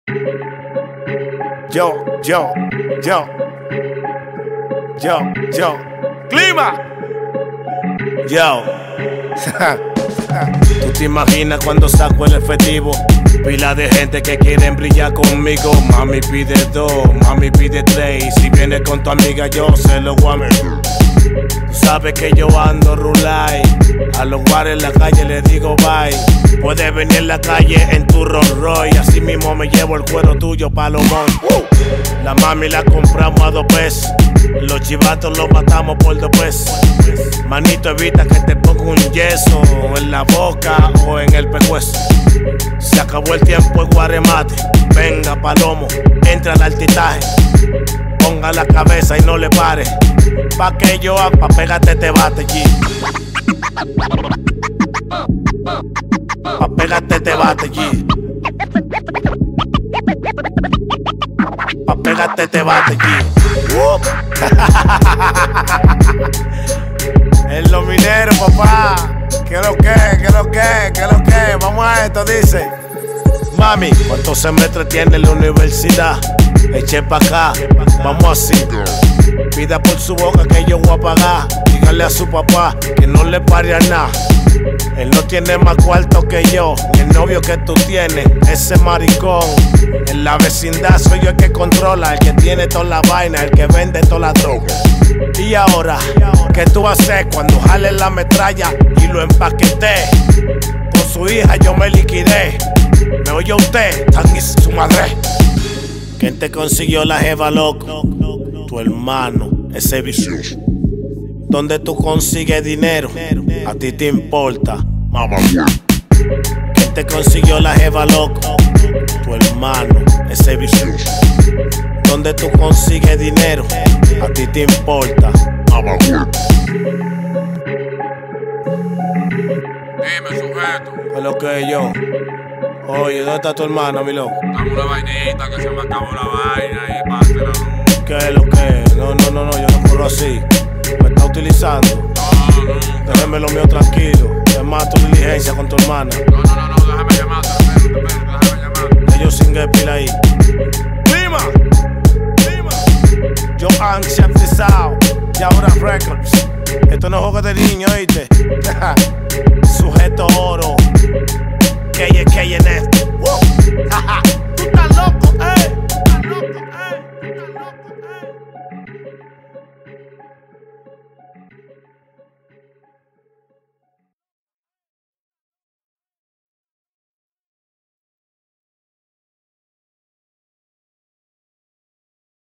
Yo. Clima. Yo. Tú te imaginas cuando saco el efectivo, pila de gente que quieren brillar conmigo. Mami pide 2, mami pide 3, y si vienes con tu amiga yo se lo voy a meter. Tú sabes que yo ando rulay, a los guares en la calle les digo bye. Puedes venir en la calle en tu Rolls Royce, así mismo me llevo el cuero tuyo Palomón. La mami la compramos a 2 pesos, los chivatos los matamos por 2 pesos. Manito, evita que te ponga un yeso en la boca o en el pescuezo. Se acabó el tiempo, el guaremate. Venga, palomo, entra al altitaje. Ponga la cabeza y no le pare. Pa' que yo pa' pegarte te bate, G. Pa' pegarte te bate, G. Pa' pegarte te bate, G. En los mineros, papá. ¿Qué lo que? Vamos a esto, dice. Mami, ¿cuántos semestres tiene la universidad? Eche pa' acá, vamos así. Pida por su boca que yo voy a pagar. Dígale a su papá que no le pare a nada. Él no tiene más cuarto que yo, ni el novio que tú tienes, ese maricón. En la vecindad soy yo el que controla, el que tiene toda la vaina, el que vende toda la droga. Y ahora, ¿qué tú haces cuando jale la metralla y lo empaqueté? Con su hija yo me liquidé. ¿Me oye usted? Tan y su madre. ¿Quién te consiguió la jeva, loco? Tu hermano, ese vicioso. ¿Dónde tú consigues dinero? A ti te importa, mamá. ¿Quién te consiguió la jeva, loco? Tu hermano, ese vicioso. ¿Dónde tú consigues dinero? A ti te importa, mamá. Dime, sujeto. ¿Qué es lo que es yo? Oye, ¿dónde está tu hermano, mi loco? Dame una vainita que se me acabó la vaina y pase la luz. ¿Qué es lo que es? No, yo no corro así. Me está utilizando. No. Déjame lo mío tranquilo. Es más tu diligencia con tu hermana. No, déjame llamar, déjame llamar. Ellos sin pila ahí. Clima. Yo Chef Tisao, Yaura Records. Esto no es juego de niño, ¿oíste? Sujeto oro. KNF.